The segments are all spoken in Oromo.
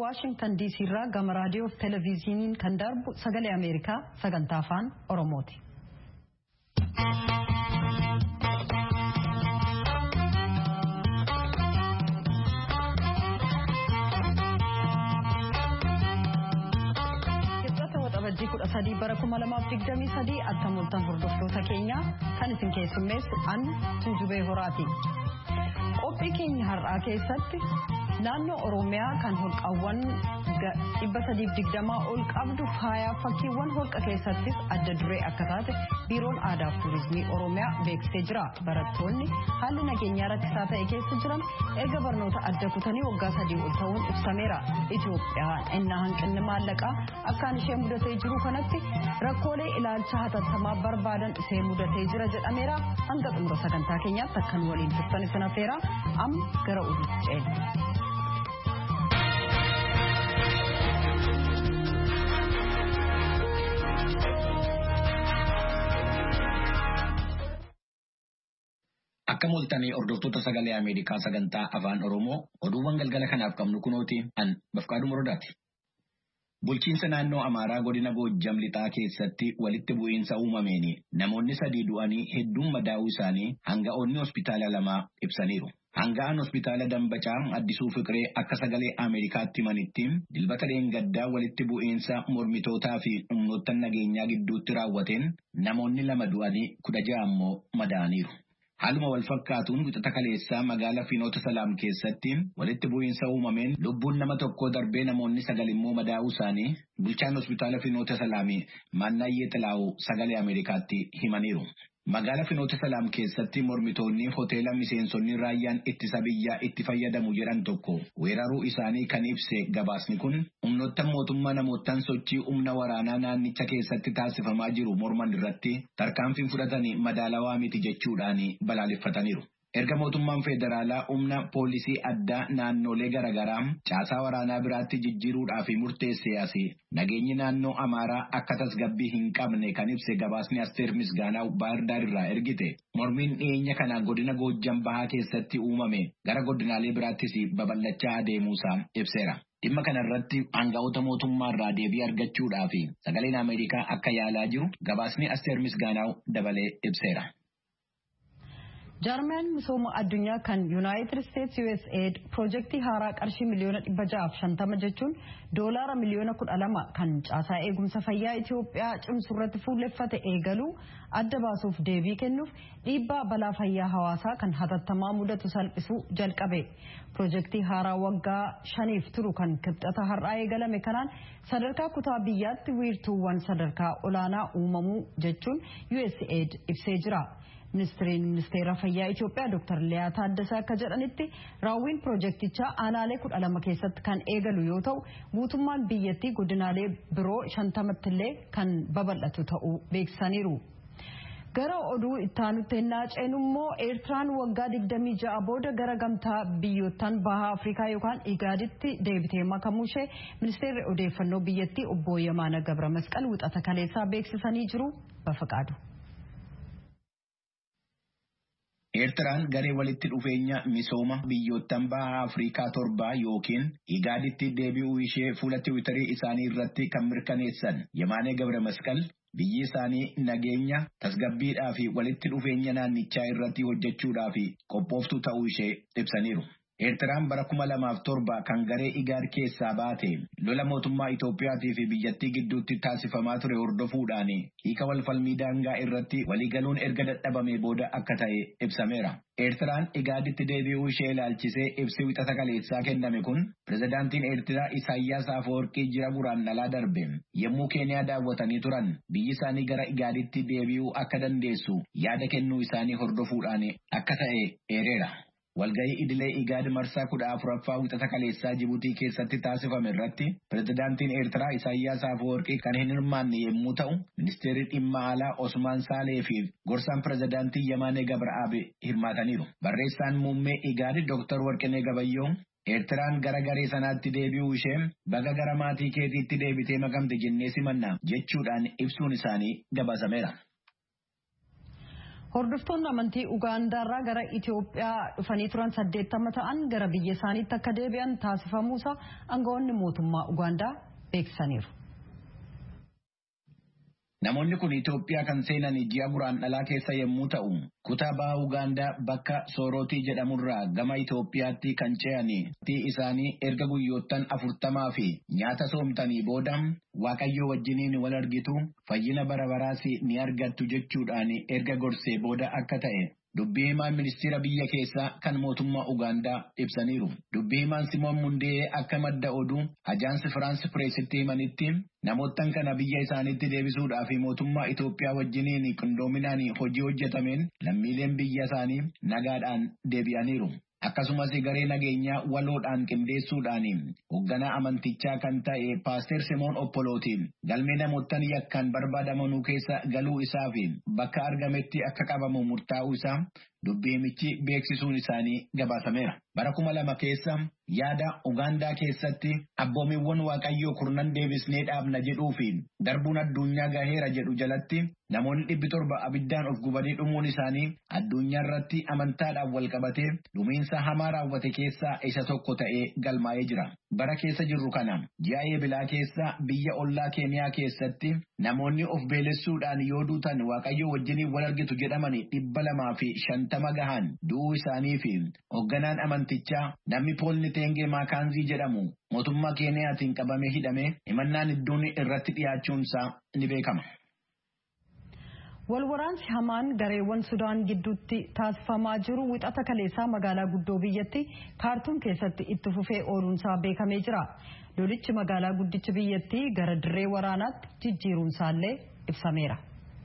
Washington DC irraa gama raadiyoo fi televezyiiniin kan darbu sagalee Ameerikaa sagantaa afaan Oromooti. Wajjii 13 bara 2023 attamoltan hordoftoota keenya kan isin keessummeessu an Tuujubee Horaati. Qophii keenya har'aa keessatti naannoo Oromiyaa kan holqawwan 320 ol qabdu faayaa fakkiiwwan holqa keessattis adda duree akka taate biiroon aadaa fi turizimii Oromiyaa beeksisee jira. Barattoonni haalli nageenyaa rakkisaa ta'e keessa jiran erga barnoota adda kutanii waggaa 3 ol ta'uun ibsameera. Itoophiyaan innaa hanqinni maallaqaa akkaan ishee mudatee jiru kanatti rakkoolee ilaalcha hatattamaa barbaadan ishee mudatee jira jedhameera. Hanga xumura sagantaa keenyaatti akkan waliin turtan isin affeera. Amma gara oduutti ceena. Akka mul'atanii hordoftoota sagalee Ameerikaa sagantaa afaan Oromoo oduuwwan galgala kanaaf qabnu kunooti an Bafqaaduu Morodaati. Bulchiinsa naannoo Amaaraa godina Goojjam lixaa keessatti walitti bu'iinsa uumameen namoonni 3 du'anii hedduun madaa'uu isaanii hanga'oonni hospitaala 2 ibsaniiru. Hanga'aan hospitaala Dambacaa Addisuu Fiqiree akka sagalee Ameerikaatti himanitti dilbata dheengaddaa walitti bu'iinsa mormitootaa fi humnoota nageenyaa gidduutti raawwateen namoonni 2 du'anii 16 ammoo madaa'aniiru. Haaluma wal fakkaatuun wixata kaleessaa magaalaa Finoota Salaam keessatti walitti bu'iinsa uumameen lubbuun nama tokkoo darbee namoonni 9 immoo madaa'uu isaanii bulchaan hospitaala Finoota Salaamii Maannaayyee Xilaa'uu sagalee Ameerikaatti himaniiru. Magaalaa Finoota Salaam keessatti mormitoonni hoteela miseensonni raayyaan ittisa biyyaa itti fayyadamu jedhan tokko weeraruu isaanii kan ibse gabaasni kun humnoota mootummaa namootaan sochii humna waraanaa naannicha keessatti taasifamaa jiru morman irratti tarkaanfiin fudhatanii madaalawaa miti jechuudhaan balaaleffataniiru. Erga mootummaan federaalaa humna poolisii addaa naannolee garaagaraa caasaa waraanaa biraatti jijjiiruudhaaf murteessee asii nageenyi naannoo Amaaraa akka tasgabbii hin qabne kan ibse gabaasni Asteer Misgaanaa Baahirdaar irraa ergite mormiin dhiyeenya kana godina Goojjam Bahaa keessatti uumame gara godinaalee biraattis babal'achaa adeemuusaa ibseera. Dhimma kanarratti aanga'oota mootummaa irraa deebii argachuudhaaf sagaleen Ameerikaa akka yaalaa jiru gabaasni Asteer Misgaanaa dabalee ibseera. Jarmeen misooma addunyaa kan United States USAID projektii haaraa qarshii miliyoona 650 jechuun doolaara miliyoona 12 kan caasaa eegumsa fayyaa Itoophiyaa cimsurratti fuulleffate eegaluu adda baasuuf deebii kennuuf dhiibbaa balaa fayyaa hawaasaa kan hatattamaa mudatu salphisuu jalqabe. Projektii haaraa waggaa 5f turu kan kibxata har'aa eegalame kanaan sadarkaa kutaa biyyaatti wiirtuuwwan sadarkaa olaanaa uumamuu jechuun USAID ibsee jira. Ministeera fayyaa Itoophiyaa Dr. Liyaa Taaddasaa akka jedhanitti raawwiin projektichaa aanaalee 12 keessatti kan eegalu yoo ta'u guutummaan biyyattii godinaalee biroo 50tti illee kan babal'atu ta'uu beeksisaniiru. Gara oduu ittaanutti ceenu immoo Eertiraan waggaa 26 booda gara gamtaa biyyootaan bahaa Afrikaa yookaan IGADitti deebitee makamuu ishee ministeerri odeeffannoo biyyattii obbo Yamaana Gabra Masqal wixata kaleessaa beeksisanii jiru. Bafaqaadu. Eertiraan garee walitti dhufeenya misooma biyyoottan bahaa Afrikaa 7 yookiin IGADitti deebi'uu ishee fuula Tiwiitarii isaanii irratti kan mirkaneessan Yamaanee Gabra Masqal biyyi isaanii nageenya tasgabbiidhaa fi walitti dhufeenya naannichaa irratti hojjechuudhaa fi qophooftuu ta'uu ishee ibsaniiru. Eertiraan bara 2007 kan garee IGAD keessaa baate lola mootummaa Itoophiyaatii fi biyyattii gidduutti taasifamaa ture hordofuudhaan hiika walfalmii daangaa irratti waliigaluun erga dadhabame booda akka ta'e ibsameera. Eertiraan IGADitti deebi'uu ishee ilaalchisee ibsi wixata kaleessaa kenname kun pirezidaantiin Eertiraa Isaayyaas Afeworqii jira guraandhalaa darbe yommuu Keeniyaa daawwatanii turan biyyi isaanii gara IGADitti deebi'uu akka dandeessu yaada kennuu isaanii hordofuudhaan akka ta'e eereera. Walgahii idilee IGAD marsaa 14ffaa wixata kaleessaa Jibuutii keessatti taasifame irratti pirezidaantiin Eertiraa Isaayyaas Afeworqii kan hin hirmaanne yommuu ta'u ministeerri dhimma alaa Osmaan Saalee fi gorsaan pirezidaantii Yamaanee Gabraab hirmaataniiru. Barreessaan muummee IGAD Dr. Warqinee Gabayyoo Eertiraan gara garee sanaatti deebi'uu ishee baga gara maatii keetiitti deebitee makamte jennee simanna jechuudhaan ibsuun isaanii gabaasameera. Hordoftoonni amantii Ugaandaarraa gara Itoophiyaa dhufanii turan 80 ta'an gara biyya isaaniitti akka deebi'an taasifamuusaa aangawoonni mootummaa Ugaandaa beeksisaniiru. Namoonni kun Itoophiyaa kan seenan ji'a Guraandhalaa keessa yommuu ta'u, kutaa baha Ugaandaa bakka Soorootii jedhamurraa gama Itoophiyaatti kan ce'anii isaanii erga guyyoottan 40 fi nyaata soomtanii booda Waaqayyo wajjiniin wal argitu fayyina bara baraas ni argattu jechuudhaan erga gorsee booda akka ta'e dubbii himaan ministeera biyya keessaa kan mootummaa Ugaandaa ibsaniiru. Dubbii himaan Simoon Mundee akka madda oduu ajaansi Firaansi Pireesitti himanitti namoottan kana biyya isaaniitti deebisuudhaaf mootummaa Itoophiyaa wajjiniin qindoominaan hojii hojjetameen lammiileen biyya isaanii nagaadhaan deebi'aniiru. Akkasumas garee nageenyaa waloodhaan qindeessuudhaan hoogganaa amantichaa kan ta'e Paaster Simoon Oppolootiin galmee namoottan yakkaan barbaadamanuu keessa galuu isaa fi bakka argametti akka qabamu murtaa'uu isaa dubbii himichi beeksisuun isaanii gabaasameera. Bara 2000 keessa yaada Ugaandaa keessatti abboomiiwwan Waaqayyoo kurnan deebisnee dhaabna jedhuu fi darbuun addunyaa gaheera jedhu jalatti namoonni 700 abiddaan of gubanii dhumuun isaanii addunyaa irratti amantaadhaan wal qabatee dhumiinsa hamaa raawwate keessaa isa tokko ta'ee galmaa'ee jira. Bara keessa jirru kana ji'a eebilaa keessa biyya ollaa Keeniyaa keessatti namoonni of beelessuudhaan yoo duutan Waaqayyoo wajjiniin wal argitu jedhamanii 250 gahan du'uu isaanii fi hoogganaan amantichaa namni Poolni Teengee Maakaanzii jedhamu mootummaa Keeniyaatiin qabamee hidhamee himannaan iddoon irratti dhiyaachuunsaa ni beekama. Walwaraansi hamaan gareewwan Sudaan gidduutti taasifamaa jiru wixata kaleessaa magaalaa guddoo biyyatti Kaartuum keessatti itti fufee ooluunsaa beekamee jira. Lolichi magaalaa guddicha biyyatti gara dirree waraanaatti jijjiiruunsaallee ibsameera.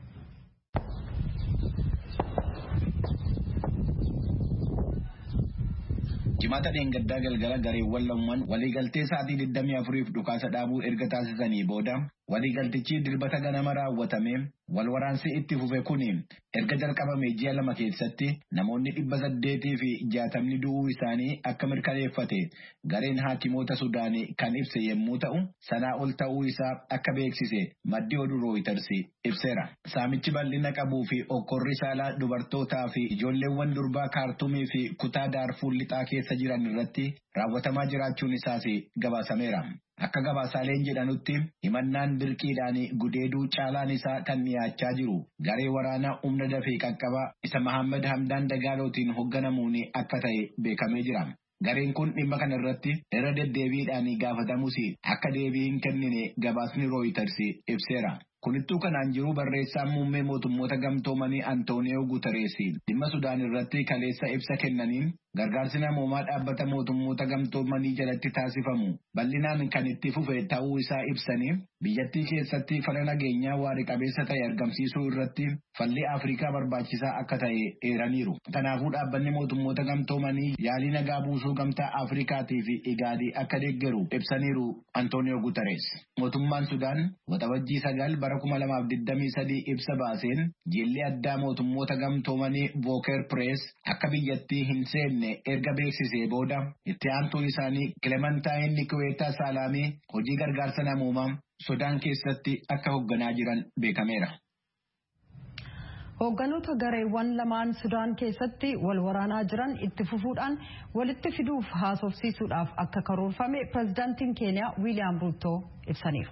Jimaata dheengaddaa galgala gareewwan lamaan waliigaltee sa'aatii 24f dhukaasa dhaabuu erga taasisanii booda waliigaltichi dilbata ganama raawwatame walwaraansi itti fufe kun erga jalqabame ji'a 2 keessatti namoonni 860 du'uu isaanii akka mirkaneeffate gareen haakimoota Sudaanii kan ibse yommuu ta'u sanaa ol ta'uu isaa akka beeksise maddi oduu Reuters ibseera. Saamichi bal'ina qabuu fi okkorri saalaa dubartootaa fi ijoolleewwan durbaa Kaartumii fi kutaa Daarfuur lixaa keessa jiran irratti raawwatamaa jiraachuun isaas gabaasameera. Akka gabaasaaleen jedhanutti himannaan dirqiidhaan gudeeduu caalaan isaa kan dhiyaachaa jiru garee waraanaa humna dafee qaqqabaa isa Mahammad Hamdaan Dagaalootiin hoogganamuun akka ta'e beekamee jira. Gareen kun dhimma kana irratti irra deddeebiidhaan gaafatamus akka deebii hin kennine gabaasni Reuters ibseera. Kunittuu kanaan jiru barreessaan muummee mootummoota gamtoomanii Antooniyoo Guuterees dhimma Sudaan irratti kaleessa ibsa kennaniin gargaarsi namoomaa dhaabbata mootummoota gamtoomanii jalatti taasifamu bal'inaan kan itti fufe ta'uu isaa ibsanii biyyattii keessatti fala nageenyaa waarii qabeessa ta'e argamsiisuu irratti falli Afrikaa barbaachisaa akka ta'e eeraniiru. Kanaafuu dhaabbanni mootummoota gamtoomanii yaalii nagaa buusuu gamtaa Afrikaatii fi Igaadii akka deeggaru ibsaniiru Antooniyoo Guuterees. Mootummaan Sudaan waxabajjii 9 bara 2023 ibsa baaseen jilli addaa mootummoota gamtoomanii Volker Press akka biyyattii hin seenne erga beeksisee booda itti aantuun isaanii Clementine Nikweeta Salaamii hojii gargaarsa namoomaa Sudaan keessatti akka hoogganaa jiran beekameera. Hoogganoota gareewwan lamaan Sudaan keessatti wal waraanaa jiran itti fufuudhaan walitti fiduuf haasofsiisuudhaaf akka karoorfame pirezidaantiin Keeniyaa Wiiliyaam Ruuto ibsaniiru.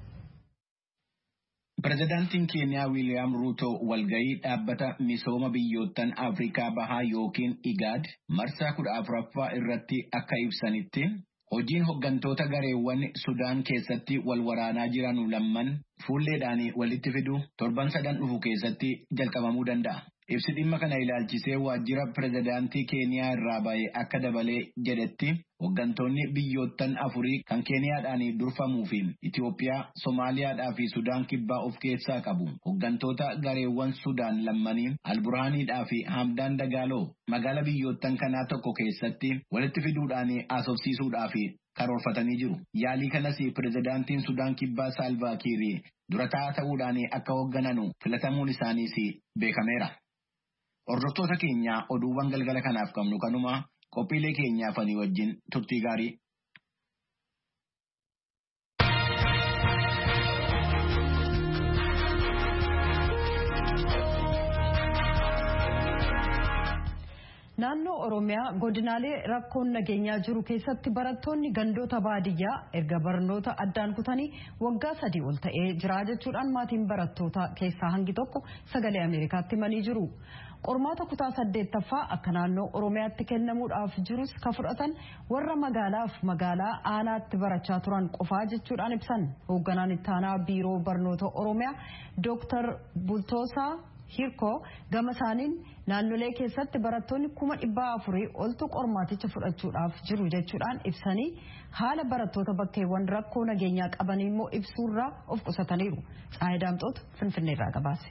Pirezidaantiin Keeniyaa Wiiliyaam Ruuto walgahii dhaabbata misooma biyyoottan Afrikaa bahaa yookiin IGAD marsaa 14ffaa irratti akka ibsanitti hojiin hooggantoota gareewwan Sudaan keessatti wal waraanaa jiran lamman fuulleedhaan walitti fidu torban 3 dhufu keessatti jalqabamuu danda'a. Ibsi dhimma kana ilaalchisee waajjira pirezidaantii Keeniyaa irraa ba'e akka dabalee jedhetti hooggantoonni biyyoottan 4 kan Keeniyaadhaan durfamuu fi Itoophiyaa, Somaaliyaadhaa fi Sudaan kibbaa of keessaa qabu. Hooggantoota gareewwan Sudaan lammanii Alburhaaniidhaa fi Hamdaan Dagaaloo magaala biyyoottan kanaa tokko keessatti walitti fiduudhaan haasofsiisuudhaaf karoorfatanii jiru. Yaalii kanas pirezidaantiin Sudaan kibbaa Saalvaa Kiir dura ta'uudhaan akka hooggananu filatamuun isaaniis beekameera. Hordoftoota keenya oduuwwan galgala kanaaf qabnu kanuma qophiilee keenyaaf ani wajjin turtii gaarii. Naannoo Oromiyaa godinaalee rakkoon nageenyaa jiru keessatti barattoonni gandoota baadiyyaa erga barnoota addaan kutanii waggaa 3 ol ta'ee jira jechuudhaan maatiin barattoota keessaa hangi tokko sagalee Ameerikaatti himanii jiru. Qormaata kutaa 8ffaa akka naannoo Oromiyaatti kennamuudhaaf jirus ka fudhatan warra magaalaa aanaatti barachaa turan qofaa jechuudhaan ibsan. Hoogganaan itti aanaa biiroo barnoota Oromiyaa Dr. Bultoosaa Hirkoo gama isaaniin naannolee keessatti barattoonni 400,000 oltu qormaaticha fudhachuudhaaf jiru jechuudhaan ibsanii haala barattoota bakkeewwan rakkoo nageenyaa qabanii immoo ibsuurraa of qusataniiru. Tsaayi Daamxoot Finfinneerraa gabaase.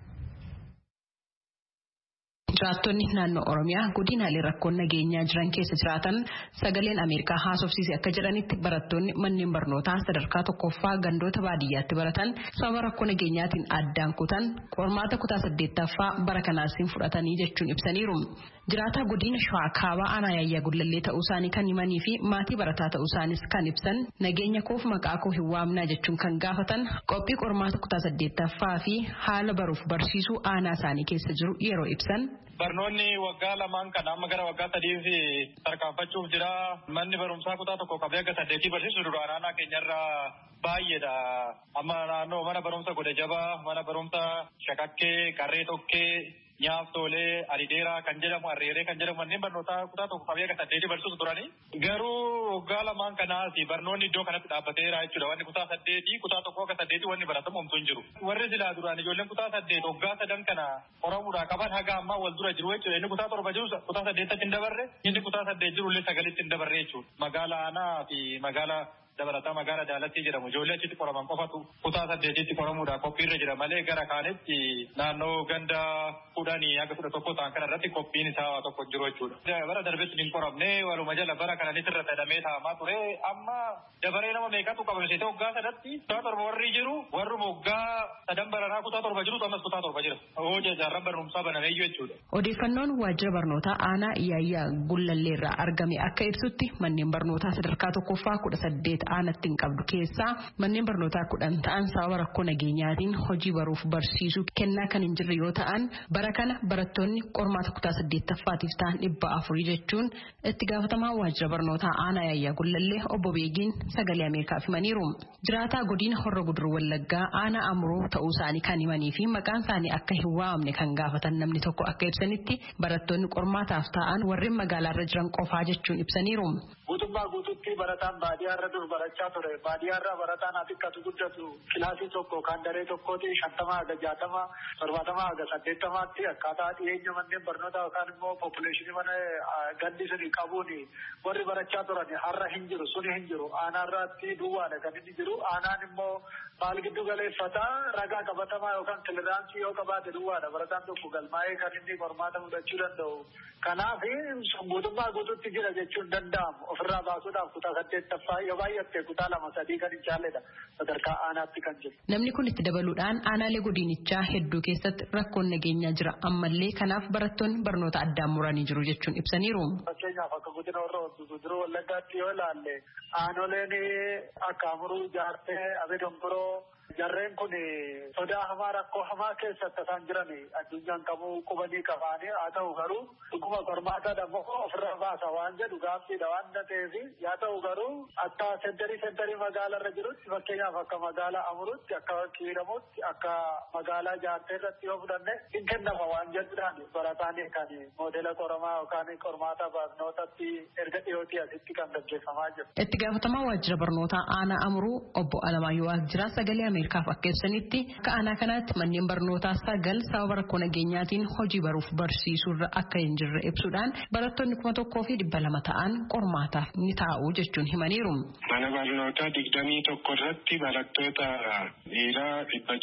Jiraattonni naannoo Oromiyaa godinaalee rakkoon nageenyaa jiran keessa jiraatan sagaleen Ameerikaa haasofsiise akka jedhanitti barattoonni manneen barnootaa sadarkaa tokkoffaa gandoota baadiyyaatti baratan sababa rakkoo nageenyaatiin addaan kutan qormaata kutaa 8ffaa bara kanaasiin fudhatanii jechuun ibsaniiru. Jiraataa godina Shawaa Kaabaa aanaa Yaayyaa Gullallee ta'uu isaanii kan himanii fi maatii barataa ta'uu isaanis kan ibsan nageenya koof maqaa koo hin waamnaa jechuun kan gaafatan qophii qormaata kutaa 8ffaa fi haala baruuf barsiisuu aanaa isaanii keessa jiru yeroo ibsan. Barnoonni waggaa lamaan kana amma gara waggaa 3 tarkaanfachuuf jira. Manni barumsaa kutaa 1 qabee akka 8 barsiisu duraan aanaa keenyarraa baay'eedha. Amma naannoo mana barumsa Godee Jabaa, mana barumsa Shakakkee, Qarree Tokkee, Nyaaftoolee, Alideeraa kan jedhamu, Arreeree kan jedhamu manneen barnootaa kutaa 1 qabee akka 8 barsiisu turani. Garuu waggaa lamaan kanaas barnoonni iddoo kanatti dhaabbateera jechuudha. Wanni kutaa 8 kutaa 1 akka 8 wanni baratamu homtuu hin jiru. Warri silaa duraan ijoolleen kutaa 8 waggaa 3 kana qoramuudhaa qaban haga ammaa wal dura jiru jechuudha. Inni kutaa 7 jiru kutaa 8tti hin dabarre, inni kutaa 8 jiru illee 9tti hin dabarre jechuudha. Magaalaa aanaa fi magaalaa dabalataa magaalaa Daalattii jedhamu ijoollee achitti qoraman qofatu kutaa 8tti qoramuudha qophiirra jira malee gara kaanitti naannoo ganda 10 haga 11 ta'an kana irratti qophiin isaa tokko jiru jechuudha. Bara darbetti hin qoramne waluma jala bara kana irra fedhamee taa'amaa ture amma dabaree nama meeqatu qabamee waggaa 3tti kutaa 7 warri jiru warruma waggaa 3 baranaa kutaa 7 jiru ammas kutaa 7 jira. Hojii jaarran barumsaa banamee jechuudha. Odeeffannoon waajjira barnootaa aanaa Yaayyaa Gullalleerraa argame akka ibsutti manneen barnootaa sadarkaa tokkoffaa 18 aanatti hin qabdu keessaa manneen barnootaa 10 ta'an sababa rakkoo nageenyaatiin hojii baruuf barsiisuu kennaa kan hin jirre yoo ta'an bara kana barattoonni qormaata kutaa 8ffaatiif ta'an 400 jechuun itti gaafatamaa waajjira barnootaa aanaa Yaayyaa Gullallee obbo Beegiin sagalee Ameerikaaf himaniiru. Jiraataa godina Horra Guduruu Wallaggaa aanaa Amroo ta'uu isaanii kan himanii fi maqaan isaanii akka hin waamne kan gaafatan namni tokko akka ibsanitti barattoonni qormaataaf ta'an warreen magaalaarra jiran qofaa jechuun ibsaniiru. Guutummaa guututti barataan baadiyyaarra dur barachaa ture. Baadiyyaarra barataan atikkatu guddatu kilaasii tokko kan daree tokkooti 50 haga 60 70 haga 80tti akkaataa dhiyeenya manneen barnootaa yookaan immoo population mana gandi suni qabuuni warri barachaa turan har'a hin jiru suni hin jiru aanaarratti duwwaadha kan inni jiru aanaan immoo maal giddu galeeffataa ragaa qabatamaa yookaan kiliraansii yoo qabaate duwwaadha barataan tokko galmaa'ee kan inni qormaata mudachuu danda'u. Kanaaf guutummaa guututti jira jechuun danda'amu ofirraa baasuudhaaf kutaa 8ffaa yoo baay'atte kutaa 2-3 kan hin caalledha sadarkaa aanaatti kan jiru. Namni kun itti dabaluudhaan aanaalee godinichaa hedduu keessatti rakkoon nageenyaa jira ammallee kanaaf barattoonni barnoota addaan muranii jiru jechuun ibsaniiru. Fakkeenyaaf akka godina Horra Guduruu Wallaggaatti yoo ilaalle aanoleen akka Amuruu, Jaartee, Abeedongoroo jarreen kun sodaa hamaa rakkoo hamaa keessatti isaan jiran addunyaan qabuu qubanii qabaanii haa ta'u garuu dhuguma qormaata dammoo ofirra baasa waan jedhu gaaffiidha waan ta'eef yaa ta'u garuu akka sentarii magaalarra jirutti fakkeenyaaf akka magaalaa Amuruutti akka Kiiramuutti akka magaalaa Jaartee irratti yoo fudhanne hin kennama waan jedhuudhaan barataan kan moodela qoramaa yookaan qormaata barnootatti erga dhiyootii asitti kan gaggeeffamaa jiru. Itti gaafatamaa waajjira barnootaa aanaa Amuruu obbo Alamaayyoo Waajjira sagalee Ameerikaaf akka ibsanitti akka aanaa kanaatti manneen barnootaa 9 sababa rakkoo nageenyaatiin hojii baruuf barsiisuurra akka hin jirre ibsuudhaan barattoonni 1,200 ta'an qormaataaf ni taa'u jechuun himaniiru. Mana barnootaa 21 irratti barattoota dhiiraa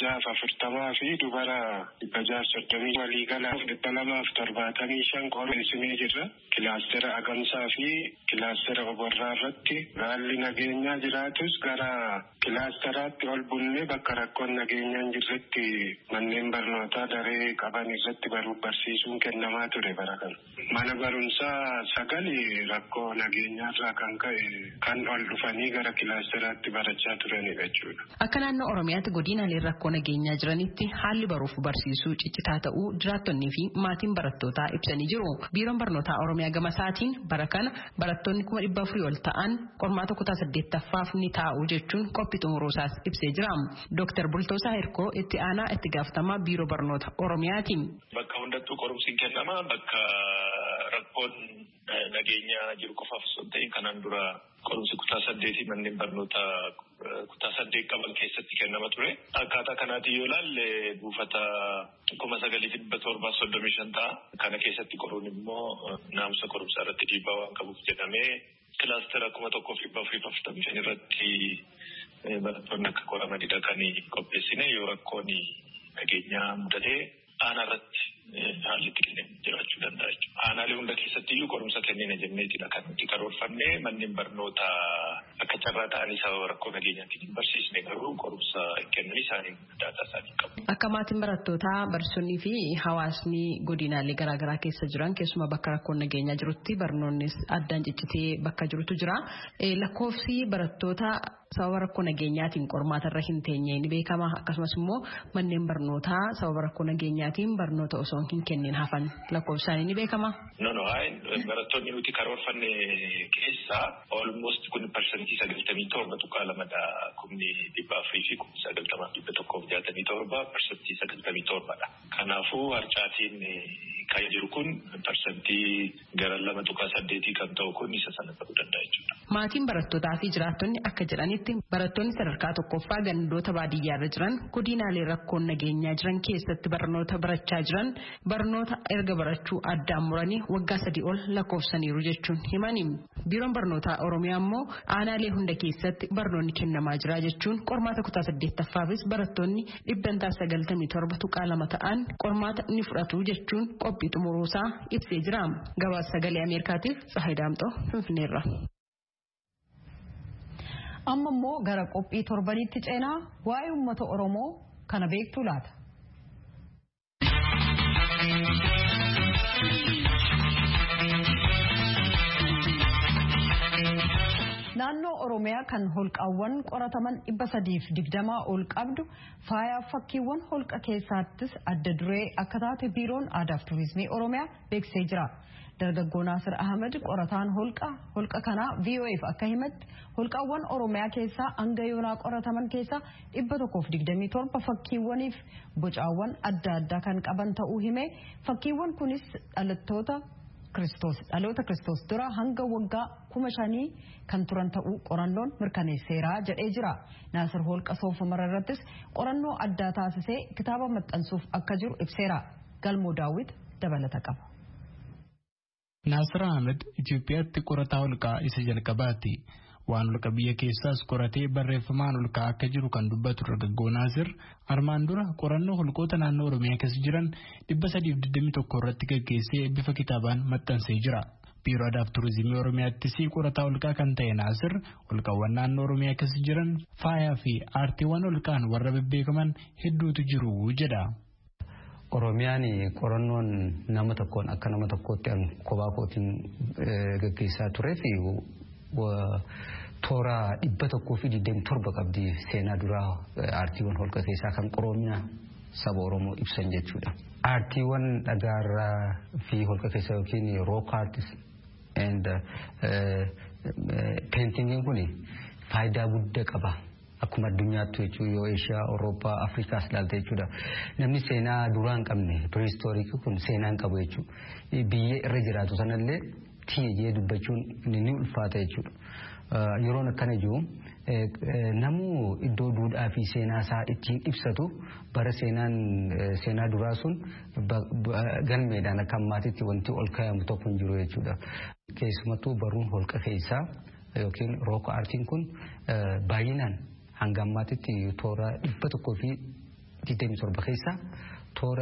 640 fi dubara 630 waliigala 275 qoransinee jirra. Kilaastera Agamsaa fi kilaastera Oborraa irratti haalli nageenyaa jiraatus gara kilaasteraatti ol bunnee bakka rakkoon nageenyaan jirretti manneen barnootaa daree qaban irratti baruuf barsiisuun kennamaa ture bara kana. Mana barumsaa 9 rakkoo nageenyaarraa kan ka'e kan ol dhufanii gara kilaasteraatti barachaa turanidha jechuudha. Akka naannoo Oromiyaatti godinaalee rakkoo nageenyaa jiranitti haalli baruuf barsiisuu ciccitaa ta'uu jiraattonnii fi maatiin barattootaa ibsanii jiru. Biiroon barnootaa Oromiyaa gama isaatiin bara kana barattoonni 400 ol ta'an qormaata kutaa 8ffaaf ni taa'u jechuun qophii xumuruusaas ibsee jira. Dr. Bultoosaa Hirkoo itti aanaa itti gaafatamaa biiroo barnoota Oromiyaati. Bakka hundattuu qorumsiin kennama. Bakka rakkoon nageenyaa jiru qofaaf osoo hin ta'in kanaan dura qorumsi kutaa 8 manneen barnoota kutaa 8 qaban keessatti kennama ture. Akkaataa kanaatiin yoo ilaalle buufata 9,735 ta'a. Kana keessatti qoruun immoo naamusa qorumsaa irratti dhiibbaa waan qabuuf jedhamee kilaastera 1,445 irratti barattoonni akka qoramanidha kan qopheessine yoo rakkoon nageenyaa mudatee aanaa irratti haalli itti kenname jiraachuu danda'a jechuudha. Aanaalee hunda keessatti iyyuu qorumsa kennina jenneetidha kan nuti karoorfannee manneen barnootaa akka carraa ta'anii sababa rakkoo nageenyaatiin hin barsiisne garuu qorumsa kennan isaanii daataa isaanii qabu. Akka maatiin barattootaa barsiisonnii fi hawaasni godinaalee garaagaraa keessa jiran keessumaa bakka rakkoon nageenyaa jirutti barnoonnis addaan ciccitee bakka jirutu jira. Lakkoofsi barattoota sababa rakkoo nageenyaatiin qormaata irra hin teenye ni beekama. Akkasumas immoo manneen barnootaa sababa rakkoo nageenyaatiin barnoota osoo hin kennin hafan lakkoofsaan ni beekama. Barattoonni nuti karoorfanne keessaa almost 97% tuqaalamadha. 90,467% Kanaafuu harcaatiin kan jiru kun parsantii gara 2.8 kan ta'u kun isa sana ta'uu danda'a jechuudha. Maatiin barattootaa fi jiraattonni akka jedhanitti barattoonni sadarkaa tokkoffaa gandoota baadiyyaarra jiran godinaalee rakkoon nageenyaa jiran keessatti barnoota barachaa jiran barnoota erga barachuu addaan muranii waggaa 3 ol lakkoofsaniiru jechuun himani. Biiroon barnootaa Oromiyaa immoo aanaalee hunda keessatti barnoonni kennamaa jira jechuun qormaata kutaa 8ffaafis barattoonni 97.2 ta'an qormaata ni fudhatu jechuun qophii xumuruusaa ibsee jira. Gabaasa sagalee Ameerikaatiif Tsahaay Daamxoo Finfinneerra. Amma immoo gara qophii torbanitti ceenaa waa'ee uummata Oromoo kana beektuu laata? Naannoo Oromiyaa kan holqaawwan qorataman 320 ol qabdu faayaa fakkiiwwan holqa keessaattis adda duree akka taate biiroon aadaa fi turizimii Oromiyaa beeksisee jira. Dargaggoo Naasir Ahmed qorataan holqa kanaa VOA'f akka himetti holqaawwan Oromiyaa keessaa hanga yoonaa qorataman keessaa 127 fakkiiwwaniif bocaawwan adda addaa kan qaban ta'uu hime. Fakkiiwwan kunis dhaloota Kiristoos dura hanga waggaa 5,000 kan turan ta'uu qorannoon mirkaneesseera jedhee jira. Naasir holqa Soofumar irrattis qorannoo addaa taasisee kitaaba maxxansuuf akka jiru ibseera. Galmoo Daawit dabalata qaba. Naasir Ahmed Itoophiyaatti qorataa holqaa isa jalqabaati. Waan holqa biyya keessaas qoratee barreeffamaan holqaa akka jiru kan dubbatu dargaggoo Naasir armaan dura qorannoo holqoota naannoo Oromiyaa keessa jiran 321 irratti gaggeessee bifa kitaabaan maxxansee jira. Biiroo Aadaa fi Turizimii Oromiyaattis qorataa holqaa kan ta'e Naasir holqaawwan naannoo Oromiyaa keessa jiran faayaa fi aartiiwwan holqaan warra bebbeekaman hedduutu jiru jedha. Oromiyaan qorannoon nama tokkoon akka nama tokkootti kophaa kootiin gaggeessaa turee fi toora 127 qabdi seenaa duraa aartiiwwan holqa keessaa kan Oromiyaa saba Oromoo ibsan jechuudha. Aartiiwwan dhagaarraa fi holqa keessa yookiin rock artist and paintingiin kun faayidaa guddaa qaba. Akkuma addunyaatti jechuun yoo Eeshiyaa, Awurooppaa, Afrikaas ilaalte jechuudha. Namni seenaa duraa hin qabne piristooriikii kun seenaa hin qabu jechuudha. Biyya irra jiraatu sanallee tiyyee dubbachuun ni ulfaata jechuudha. Yeroon akkana jiru namuu iddoo duudhaa fi seenaa isaa ittiin ibsatu bara seenaa duraa sun galmeedhaan akka ammaatitti wanti ol kaayamu tokko hin jiru jechuudha. Keessumattuu baruun holqa keessaa yookiin rook aartiin kun baay'inaan hanga ammaatitti toora 127 keessaa toora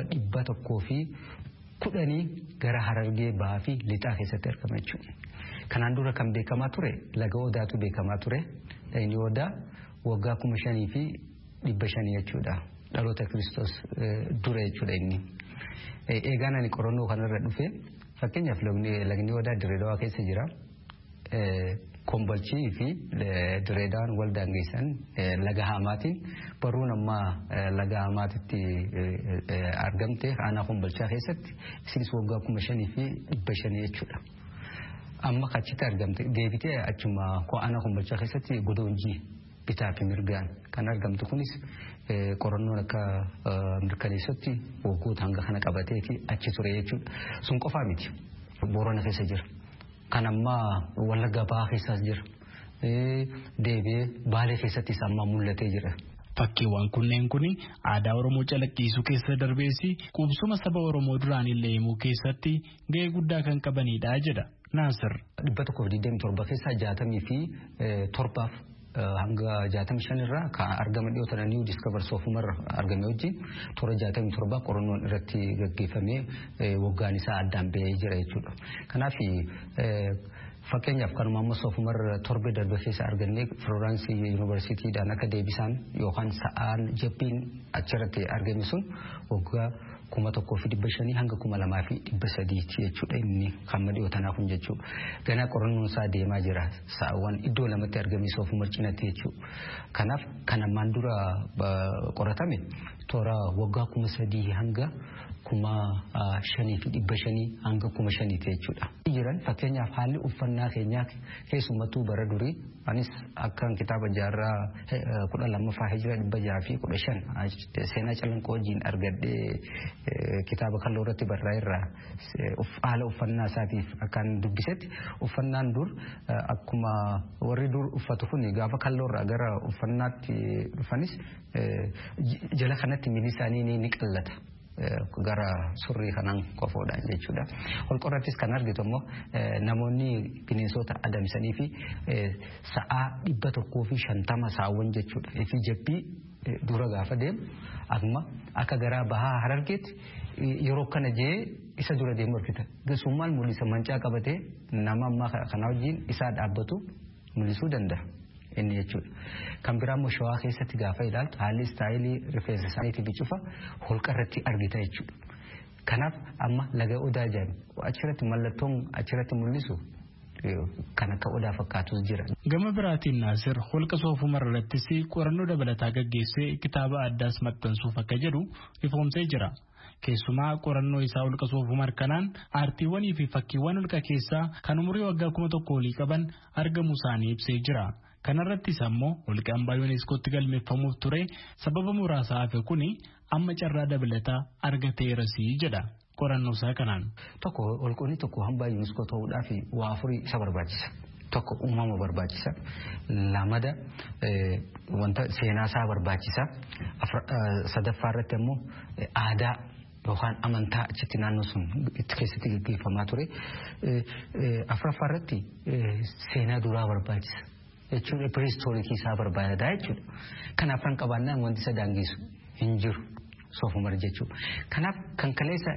110 gara Harargee Bahaa fi Lixaa keessatti argama jechuudha. Kanaan dura kan beekamaa ture laga Odaatu beekamaa ture. Inni Odaa waggaa 5,000 fi 500 jechuudha. Dhaloota Kiristoos dura jechuudha inni. Eegaan ani qorannoo kanarra dhufe fakkeenyaaf lagni Odaa Dirreedawaa keessa jira. Kombolchii fi Direedawaan wal daangeessan laga Hamaatiin baruun amma laga Hamaatitti argamte aanaa Kombolchaa keessatti isinis waggaa 5,500 jechuudha. Amma achitti argamte deebitee achuma aanaa Kombolchaa keessatti Godoonjii bitaa fi mirgaan kan argamtu kunis qorannoon akka mirkaneessutti waggoota hanga kana qabatee fi achi ture jechuudha. Sun qofaa miti. Boorana keessa jira. Kan amma Wallagga Bahaa keessas jira. Deebi'ee Baalee keessattis amma mul'atee jira. Fakkiiwwan kunneen kuni aadaa Oromoo calaqqisiisuu keessa darbeessi qubsuma saba Oromoo duraan illee himuu keessatti gahee guddaa kan qabanidha jedha Naasir. 127 keessaa 67 hanga 65 irraa kan argaman dhiyootan New Discover Sofumarra argame wajjin toora 67 qorannoon irratti gaggeeffamee waggaan isaa addaan ba'ee jira jechuudha. Kanaaf fakkeenyaaf kanuma amma Sofumarra torbe darbe keessa arganne Florence University dhaan akka deebisaan yookaan sa'aan jabbiin achirratti argame sun waggaa 1,500 hanga 2,300 jechuudha inni kan dhiyootanaa kun jechuudha. Ganaa qorannoon isaa deemaa jira. Sa'aawwan iddoo lamatti argame Sofumar cinatti jechuudha. Kanaaf kan ammaan dura qoratame toora waggaa 3,000 hanga 5,500 hanga 5,000 jechuudha. Jiran fakkeenyaaf haalli uffannaa keenyaa keessumattuu bara durii anis akkan kitaaba jaarraa 12ffaa hijira 615 seenaa calanqoo wajjin argadhee kitaaba kalloo irratti barraa'eerraa haala uffannaa isaatiif akkan dubbisetti uffannaan dur akkuma warri dur uffatu kun gaafa kalloorraa gara uffannaatti dhufanis jala kanatti miilli isaanii ni qallata. Gara surrii kanaan qofoodhaan jechuudha. Holqorrattis kan argitu immoo namoonni bineensota adamsanii fi sa'aa 150 saawwan jechuudha. Fi jabbii dura gaafa deemu akkuma akka garaa bahaa Harargeetti yeroo kana jee isa dura deemu argita. Gasummaan mul'isa mancaa qabatee nama ammaa kana wajjin isaa dhaabbatu mul'isuu danda'a. Inni jechuudha. Kan biraa immoo Shawaa keessatti gaafa ilaaltu haalli istaayilii rifeensa isaaniitii bicufa holqa irratti argita jechuudha. Kanaaf amma laga Odaa jedhame achirratti mallattoon achirratti mul'isu kan akka Odaa fakkaatus jira. Gama biraatiin Naasir holqa Soofumar irrattis qorannoo dabalataa gaggeessee kitaaba addaas maxxansuuf akka jedhu ifoomsee jira. Keessumaa qorannoo isaa holqa Soofumar kanaan aartiiwwanii fi fakkiiwwan holqa keessaa kan umurii waggaa 1,000 olii qaban argamuu isaanii ibsee jira. Kanarrattis ammoo holqa hambaa yuuneeskootti galmeeffamuuf ture sababa muraasa hafe kuni amma carraa dabalataa argateerasii jedha qorannoo isaa kanaan. Tokko holqoonni tokko hambaa yuuneeskoo ta'uudhaaf waa afurii isa barbaachisa. Tokko uumama barbaachisa. Lamada wanta seenaa isaa barbaachisa. Sadaffaa irratti ammoo aadaa yookaan amantaa achitti naannoo sun itti keessatti gaggeeffamaa ture. Afuraffaa irratti seenaa duraa barbaachisa. Jechuudha prehistoriikii isaa barbaada jechuudha. Kanaaf kan qabaannaan wanti isa daangisu hin jiru Soofumar jechuudha. Kanaaf kan kaleessa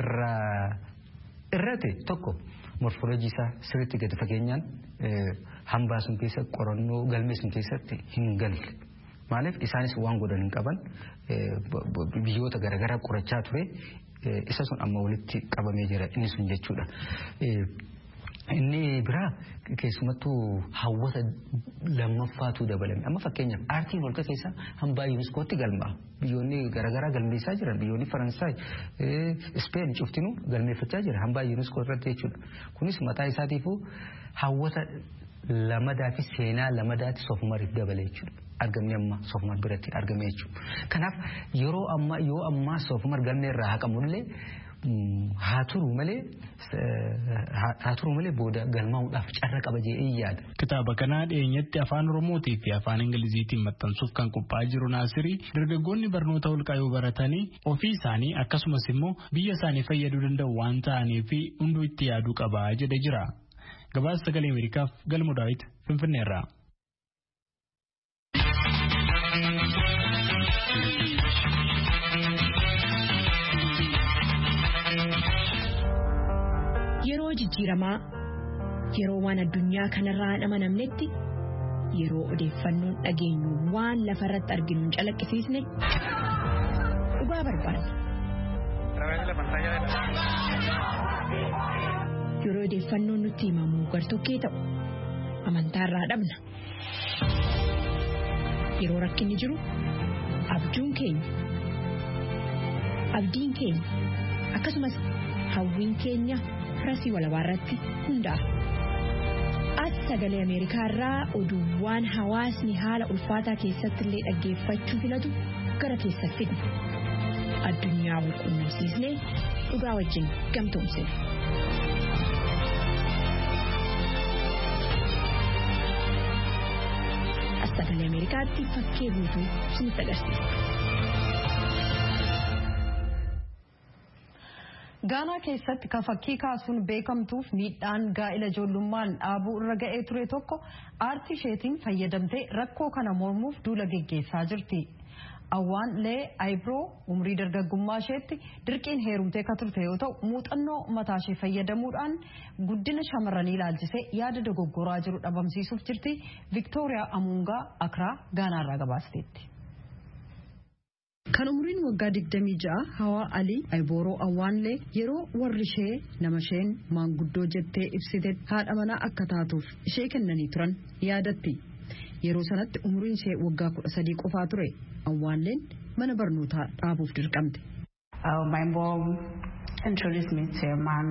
irratti tokko morfoolojii isaa sirriitti gadi fageenyaan hambaa sun keessa qorannoo galmee sun keessatti hin galle. Maaliif isaanis waan godhan hin qaban biyyoota garaagaraa qorachaa ture isa sun amma walitti qabamee jira inni sun jechuudha. Inni biraa keessumattuu hawwata lammaffaatu dabalame. Amma fakkeenyaaf aartiin holqa keessaa hambaa yuuneeskootti galmaa. Biyyoonni garaagaraa galmeessaa jiran biyyoonni Faransaay, Ispeen cuftinuu galmeeffachaa jira hambaa yuuneeskoo irratti jechuudha. Kunis mataa isaatiifuu hawwata lamadaa fi seenaa lamadaatti Soofumariif dabale jechuudha. Argamni amma Soofumar biratti argame jechuudha. Kanaaf yoo ammaa Soofumar galmee irraa haqamullee haa turu malee booda galmaa'uudhaaf carra qaba jedhee yaada. Kitaaba kana dhiyeenyatti afaan Oromootii fi afaan Ingiliziitiin maxxansuuf kan qophaa'aa jiru Naasirii dargaggoonni barnoota holqaa yoo baratanii ofii isaanii akkasumas immoo biyya isaanii fayyaduu danda'u waan ta'aniif hunduu itti yaaduu qaba jedhe jira. Gabaasa Sagalee Ameerikaaf Galmoo Daawit Finfinneerraa. Yeroo jijjiiramaa yeroo waan addunyaa kanarraa hin amanamnetti yeroo odeeffannoon dhageenyu waan lafarratti arginu hin calaqqisiisne dhugaa barbaanna. Yeroo odeeffannoon nutti himamu gartokkee ta'u amantaarraa dhabna. Yeroo rakkinni jiru abdiin keenya akkasumas hawwiin keenya Pirasii Walabaarratti hundaa'a. As sagalee Ameerikaa irraa oduuwwan hawaasni haala ulfaataa keessatti illee dhaggeeffachuu filatu gara keessatti fidna. Addunyaa wal quunnamsiisnee dhugaa wajjin gamtoomsina. As sagalee Ameerikaatti fakkee guutuu isinitti agarsiisa. Gaanaa keessatti ka fakkii kaasuun beekamtuuf miidhaan gaa'ila ijoollummaan dhaabuu irra ga'ee ture tokko aartii isheetiin fayyadamtee rakkoo kana mormuuf duula geggeessaa jirti. Awwaan Lee Ayibroo umrii dargaggummaa isheetti dirqiin heerumtee ka turte yoo ta'u muuxannoo mataa ishee fayyadamuudhaan guddina shamarranii ilaalchisee yaada dogoggoraa jiru dhabamsiisuuf jirti. Viktooriyaa Amuungaa Akraa Gaanaarraa gabaasteetti. Kan umriin waggaa 26 Hawaa Alii Ayibooroo Awwaanlee yeroo warri ishee nama isheen maanguddoo jettee ibsite haadha manaa akka taatuuf ishee kennanii turan yaadatti. Yeroo sanatti umriin ishee waggaa 13 qofaa ture. Awwaanleen mana barnootaa dhaabuuf dirqamte. My mom introduced me to a man,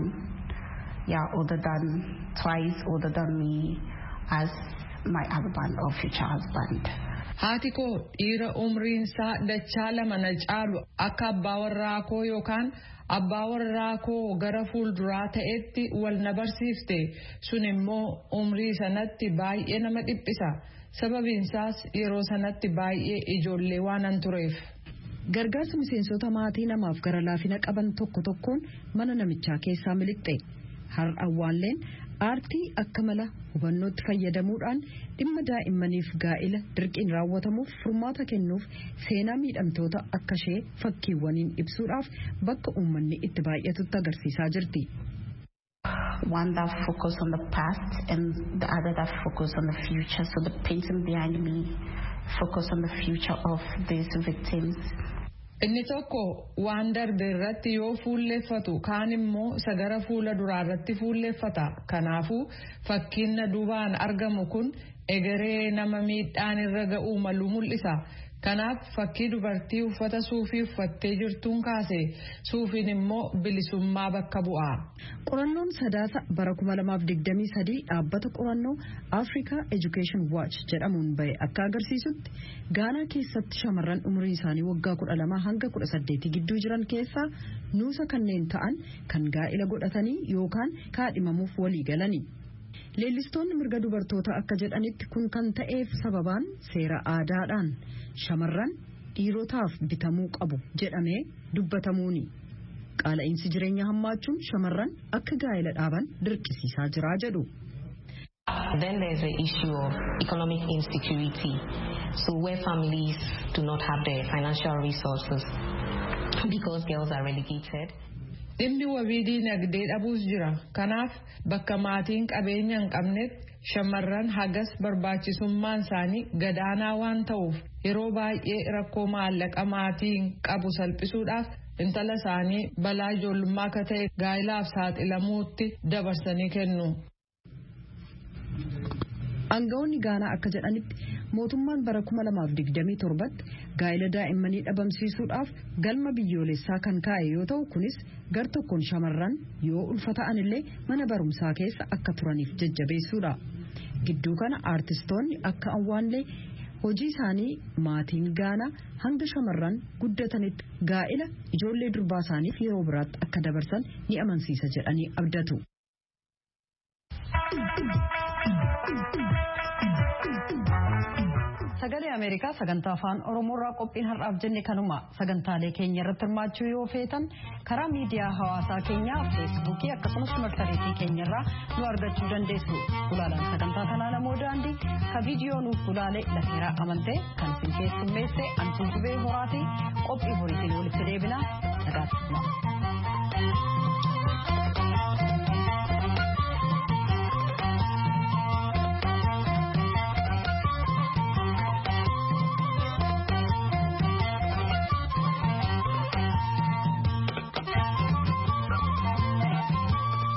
twice older than me, as my husband or future husband. Haati koo dhiira umriinsaa dachaa lama na caalu akka abbaa warraa koo yookaan abbaa warraa koo gara fuulduraa ta'etti wal na barsiifte. Sun immoo umrii sanatti baay'ee nama dhiphisa. Sababiinsaas yeroo sanatti baay'ee ijoollee waanan tureef. Gargaarsa miseensota maatii namaaf gara laafina qaban tokko tokkoon mana namichaa keessaa miliqxe. Har'a Awwaanleen aartii akka mala hubannootti fayyadamuudhaan dhimma daa'immaniif gaa'ila dirqiin raawwatamuuf furmaata kennuuf seenaa miidhamtoota akka ishee fakkiiwwaniin ibsuudhaaf bakka uummanni itti baay'atutti agarsiisaa jirti. One that focus on the past and the other that focus on the future. So the painting behind me focus on the future of these victims. Inni tokko waan darbe irratti yoo fuulleeffatu kaan immoo sagara fuula duraa irratti fuulleeffata. Kanaafuu fakkiin na duubaan argamu kun egeree nama miidhaan irra ga'uu malu mul'isa. Kanaaf fakkii dubartii uffata suufii uffattee jirtuun kaase. Suufiin immoo bilisummaa bakka bu'a. Qorannoon sadaasa bara 2023 dhaabbata qorannoo Africa Education Watch jedhamuun bahe akka agarsiisutti Gaanaa keessatti shamarran umrii isaanii waggaa 12 hanga 18 gidduu jiran keessaa nuusa kanneen ta'an kan gaa'ila godhatanii yookaan kaadhimamuuf walii galanii. Leellistoonni mirga dubartoota akka jedhanitti kun kan ta'eef sababaan seera aadaadhaan shamarran dhiirotaaf bitamuu qabu jedhamee dubbatamuuni. Qaala'insi jireenya hammaachuun shamarran akka gaa'ila dhaaban dirqisiisaa jira jedhu. Then there's the issue of economic insecurity. So where families do not have the financial resources because girls are relegated. Dhimmi wabii diinagdee dhabuus jira. Kanaaf bakka maatiin qabeenya hin qabnetti shamarran hagas barbaachisummaan isaanii gadaanaa waan ta'uuf yeroo baay'ee rakkoo maallaqa maatiin qabu salphisuudhaaf intala isaanii balaa ijoollummaa akka ta'e gaa'ilaaf saaxilamuutti dabarsanii kennu. Aangawoonni Gaanaa akka jedhanitti mootummaan bara 2027 gaa'ila daa'immanii dhabamsiisuudhaaf galma biyyoolessaa kan kaa'e yoo ta'u kunis gar tokkoon shamarran yoo ulfata'an illee mana barumsaa keessa akka turaniif jajjabeessuudha. Gidduu kana aartistoonni akka Awwaanlee hojii isaanii maatiin Gaanaa hanga shamarran guddatanitti gaa'ila ijoollee durbaa isaaniif yeroo biraatti akka dabarsan ni amansiisa jedhanii abdatu. Sagalee Ameerikaa sagantaa afaan Oromoorraa qophiin har'aaf jenne kanuma. Sagantaalee keenya irratti hirmaachuu yoo feetan karaa miidiyaa hawaasaa keenyaa feesbuukii akkasumas marsariitii keenyarraa nu argachuu dandeessu. Gulaalaan sagantaa kanaa namoo daandii ka viidiyoo nuuf gulaalee Laseeraa Amantee kan isin keessummeesse Antuun Jubee Horaatii qophii horiitiin walitti deebina. Nagaatti.